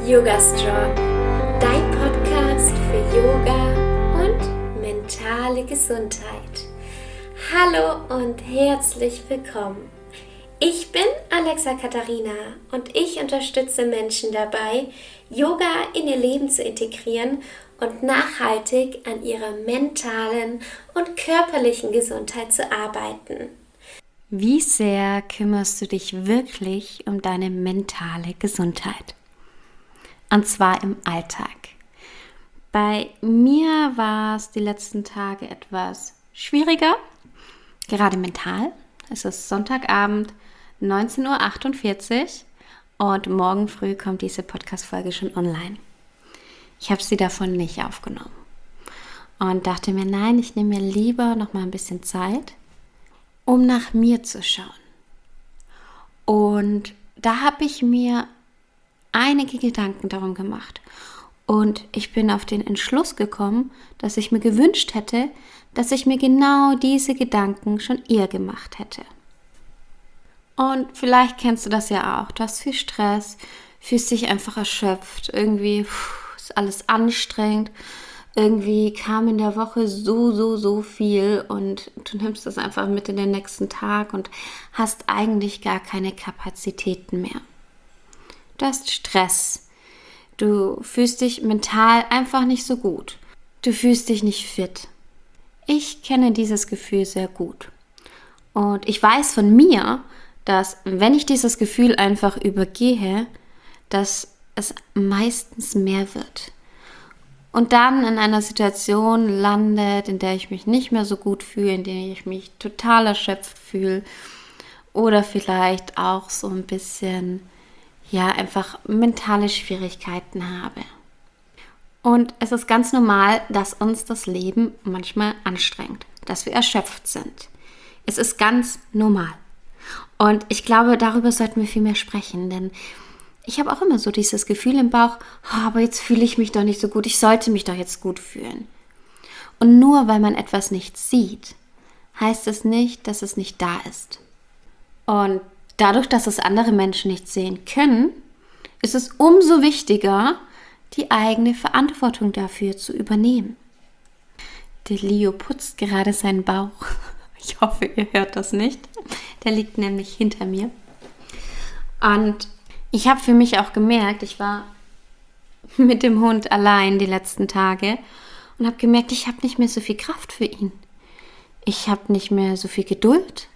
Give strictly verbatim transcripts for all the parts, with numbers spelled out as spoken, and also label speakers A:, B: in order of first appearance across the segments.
A: Yoga Strong, dein Podcast für Yoga und mentale Gesundheit. Hallo und herzlich willkommen. Ich bin Alexa Katharina und ich unterstütze Menschen dabei, Yoga in ihr Leben zu integrieren und nachhaltig an ihrer mentalen und körperlichen Gesundheit zu arbeiten. Wie sehr kümmerst du dich wirklich um deine mentale Gesundheit? Und zwar im Alltag. Bei mir war es die letzten Tage etwas schwieriger, gerade mental. Es ist Sonntagabend, neunzehn Uhr achtundvierzig und morgen früh kommt diese Podcast-Folge schon online. Ich habe sie davon nicht aufgenommen und dachte mir, nein, ich nehme mir lieber noch mal ein bisschen Zeit, um nach mir zu schauen. Und da habe ich mir einige Gedanken darum gemacht. Und ich bin auf den Entschluss gekommen, dass ich mir gewünscht hätte, dass ich mir genau diese Gedanken schon eher gemacht hätte. Und vielleicht kennst du das ja auch. Du hast viel Stress, fühlst dich einfach erschöpft. Irgendwie pff, ist alles anstrengend. Irgendwie kam in der Woche so, so, so viel und du nimmst das einfach mit in den nächsten Tag und hast eigentlich gar keine Kapazitäten mehr. Du hast Stress. Du fühlst dich mental einfach nicht so gut. Du fühlst dich nicht fit. Ich kenne dieses Gefühl sehr gut. Und ich weiß von mir, dass wenn ich dieses Gefühl einfach übergehe, dass es meistens mehr wird. Und dann in einer Situation landet, in der ich mich nicht mehr so gut fühle, in der ich mich total erschöpft fühle oder vielleicht auch so ein bisschen, ja, einfach mentale Schwierigkeiten habe. Und es ist ganz normal, dass uns das Leben manchmal anstrengt, dass wir erschöpft sind. Es ist ganz normal. Und ich glaube, darüber sollten wir viel mehr sprechen, denn ich habe auch immer so dieses Gefühl im Bauch, oh, aber jetzt fühle ich mich doch nicht so gut, ich sollte mich doch jetzt gut fühlen. Und nur weil man etwas nicht sieht, heißt es nicht, dass es nicht da ist. Und dadurch, dass es andere Menschen nicht sehen können, ist es umso wichtiger, die eigene Verantwortung dafür zu übernehmen. Der Leo putzt gerade seinen Bauch. Ich hoffe, ihr hört das nicht. Der liegt nämlich hinter mir. Und ich habe für mich auch gemerkt, ich war mit dem Hund allein die letzten Tage und habe gemerkt, ich habe nicht mehr so viel Kraft für ihn. Ich habe nicht mehr so viel Geduld.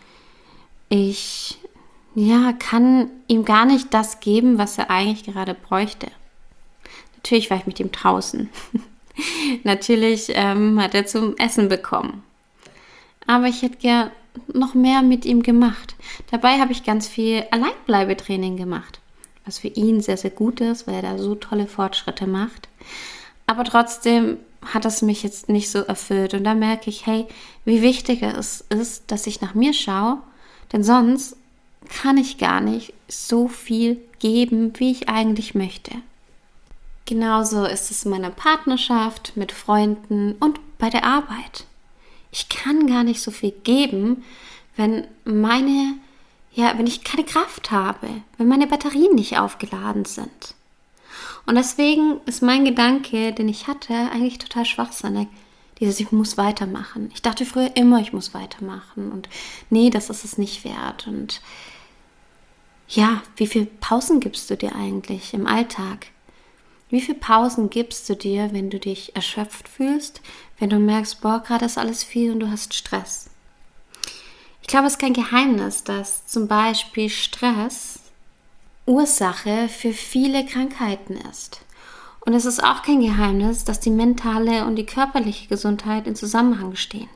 A: Ich ja, kann ihm gar nicht das geben, was er eigentlich gerade bräuchte. Natürlich war ich mit ihm draußen. Natürlich ähm, hat er zum Essen bekommen. Aber ich hätte gern noch mehr mit ihm gemacht. Dabei habe ich ganz viel Alleinbleibetraining gemacht, was für ihn sehr, sehr gut ist, weil er da so tolle Fortschritte macht. Aber trotzdem hat es mich jetzt nicht so erfüllt. Und da merke ich, hey, wie wichtig es ist, dass ich nach mir schaue, denn sonst kann ich gar nicht so viel geben, wie ich eigentlich möchte. Genauso ist es in meiner Partnerschaft, mit Freunden und bei der Arbeit. Ich kann gar nicht so viel geben, wenn meine, ja, wenn ich keine Kraft habe, wenn meine Batterien nicht aufgeladen sind. Und deswegen ist mein Gedanke, den ich hatte, eigentlich total schwachsinnig. Dieses, ich muss weitermachen. Ich dachte früher immer, ich muss weitermachen. Und nee, das ist es nicht wert. Und ja, wie viele Pausen gibst du dir eigentlich im Alltag? Wie viele Pausen gibst du dir, wenn du dich erschöpft fühlst, wenn du merkst, boah, gerade ist alles viel und du hast Stress? Ich glaube, es ist kein Geheimnis, dass zum Beispiel Stress Ursache für viele Krankheiten ist. Und es ist auch kein Geheimnis, dass die mentale und die körperliche Gesundheit in Zusammenhang stehen.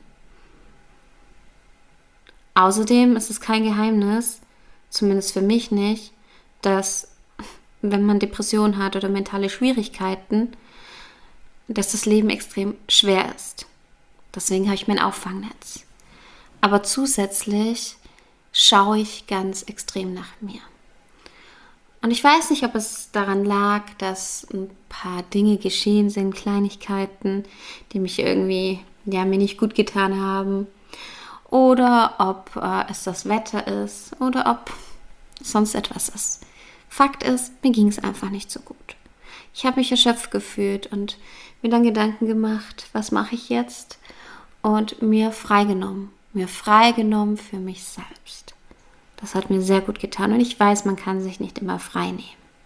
A: Außerdem ist es kein Geheimnis, zumindest für mich nicht, dass wenn man Depressionen hat oder mentale Schwierigkeiten, dass das Leben extrem schwer ist. Deswegen habe ich mein Auffangnetz. Aber zusätzlich schaue ich ganz extrem nach mir. Und ich weiß nicht, ob es daran lag, dass ein paar Dinge geschehen sind, Kleinigkeiten, die mich irgendwie, ja, mir nicht gut getan haben. Oder ob äh, es das Wetter ist oder ob sonst etwas ist. Fakt ist, mir ging es einfach nicht so gut. Ich habe mich erschöpft gefühlt und mir dann Gedanken gemacht, was mache ich jetzt? Und mir freigenommen, mir freigenommen für mich selbst. Das hat mir sehr gut getan und ich weiß, man kann sich nicht immer frei nehmen.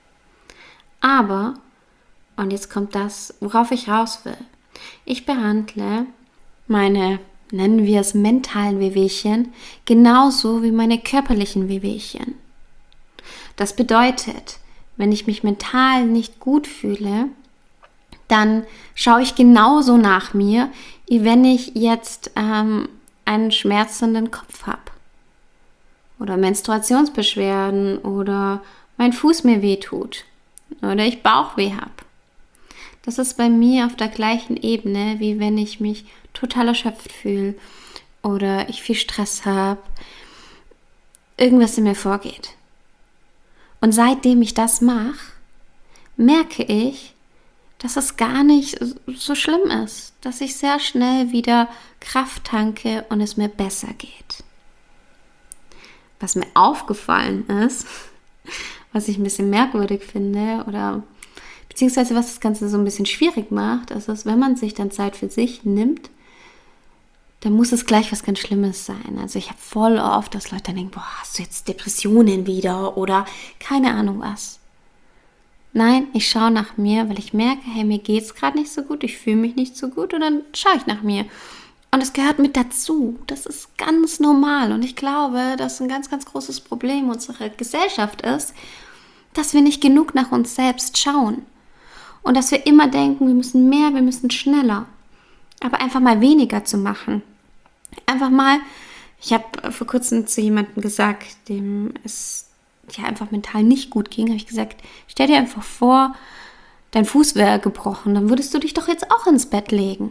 A: Aber, und jetzt kommt das, worauf ich raus will. Ich behandle meine, nennen wir es mentalen Wehwehchen, genauso wie meine körperlichen Wehwehchen. Das bedeutet, wenn ich mich mental nicht gut fühle, dann schaue ich genauso nach mir, wie wenn ich jetzt ähm, einen schmerzenden Kopf habe. Oder Menstruationsbeschwerden oder mein Fuß mir wehtut. Oder ich Bauchweh habe. Das ist bei mir auf der gleichen Ebene, wie wenn ich mich total erschöpft fühle oder ich viel Stress habe, irgendwas in mir vorgeht. Und seitdem ich das mache, merke ich, dass es gar nicht so schlimm ist, dass ich sehr schnell wieder Kraft tanke und es mir besser geht. Was mir aufgefallen ist, was ich ein bisschen merkwürdig finde oder beziehungsweise was das Ganze so ein bisschen schwierig macht, ist, dass wenn man sich dann Zeit für sich nimmt, dann muss es gleich was ganz Schlimmes sein. Also ich habe voll oft, dass Leute denken, boah, hast du jetzt Depressionen wieder oder keine Ahnung was. Nein, ich schaue nach mir, weil ich merke, hey, mir geht es gerade nicht so gut, ich fühle mich nicht so gut und dann schaue ich nach mir. Und es gehört mit dazu. Das ist ganz normal. Und ich glaube, dass ein ganz, ganz großes Problem unserer Gesellschaft ist, dass wir nicht genug nach uns selbst schauen. Und dass wir immer denken, wir müssen mehr, wir müssen schneller. Aber einfach mal weniger zu machen. Einfach mal, ich habe vor kurzem zu jemandem gesagt, dem es ja einfach mental nicht gut ging, habe ich gesagt, stell dir einfach vor, dein Fuß wäre gebrochen, dann würdest du dich doch jetzt auch ins Bett legen.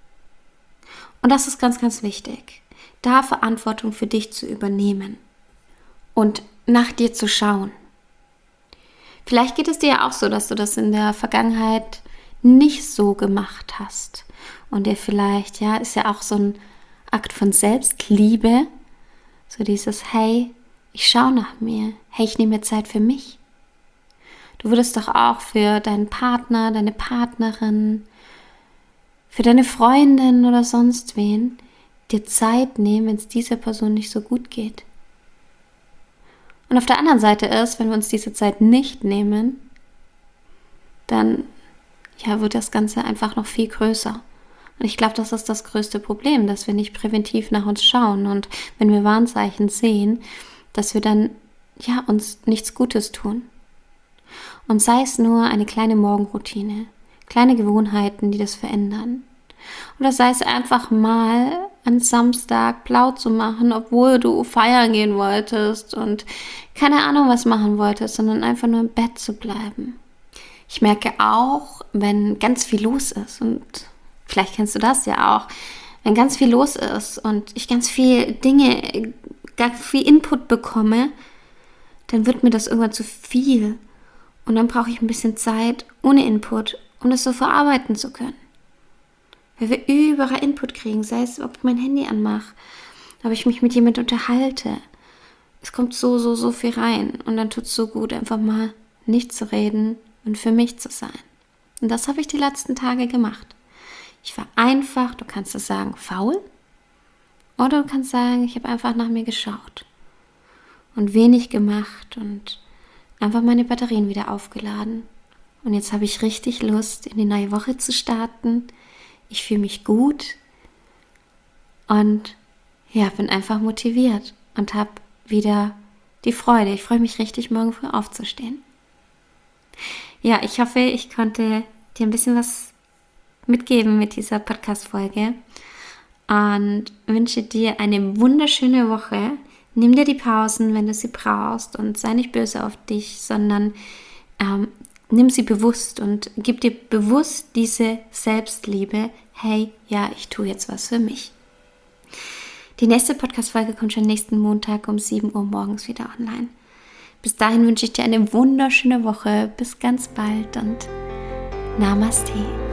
A: Und das ist ganz, ganz wichtig, da Verantwortung für dich zu übernehmen und nach dir zu schauen. Vielleicht geht es dir ja auch so, dass du das in der Vergangenheit nicht so gemacht hast und dir vielleicht, ja, ist ja auch so ein Akt von Selbstliebe, so dieses, hey, ich schaue nach mir, hey, ich nehme mir Zeit für mich. Du würdest doch auch für deinen Partner, deine Partnerin, für deine Freundin oder sonst wen dir Zeit nehmen, wenn es dieser Person nicht so gut geht. Und auf der anderen Seite ist, wenn wir uns diese Zeit nicht nehmen, dann ja, wird das Ganze einfach noch viel größer. Und ich glaube, das ist das größte Problem, dass wir nicht präventiv nach uns schauen und wenn wir Warnzeichen sehen, dass wir dann ja uns nichts Gutes tun. Und sei es nur eine kleine Morgenroutine, kleine Gewohnheiten, die das verändern. Oder sei es einfach mal an Samstag blau zu machen, obwohl du feiern gehen wolltest und keine Ahnung was machen wolltest, sondern einfach nur im Bett zu bleiben. Ich merke auch, wenn ganz viel los ist und vielleicht kennst du das ja auch, wenn ganz viel los ist und ich ganz viel Dinge, ganz viel Input bekomme, dann wird mir das irgendwann zu viel. Und dann brauche ich ein bisschen Zeit ohne Input, um das so verarbeiten zu können. Weil wir überall Input kriegen, sei es, ob ich mein Handy anmache, ob ich mich mit jemandem unterhalte. Es kommt so, so, so viel rein. Und dann tut es so gut, einfach mal nicht zu reden und für mich zu sein. Und das habe ich die letzten Tage gemacht. Ich war einfach, du kannst es sagen, faul. Oder du kannst sagen, ich habe einfach nach mir geschaut. Und wenig gemacht und einfach meine Batterien wieder aufgeladen. Und jetzt habe ich richtig Lust, in die neue Woche zu starten. Ich fühle mich gut und ja, bin einfach motiviert und habe wieder die Freude. Ich freue mich richtig, morgen früh aufzustehen. Ja, ich hoffe, ich konnte dir ein bisschen was mitgeben mit dieser Podcast-Folge und wünsche dir eine wunderschöne Woche. Nimm dir die Pausen, wenn du sie brauchst und sei nicht böse auf dich, sondern ähm, nimm sie bewusst und gib dir bewusst diese Selbstliebe. Hey, ja, ich tue jetzt was für mich. Die nächste Podcast-Folge kommt schon nächsten Montag um sieben Uhr morgens wieder online. Bis dahin wünsche ich dir eine wunderschöne Woche. Bis ganz bald und Namaste.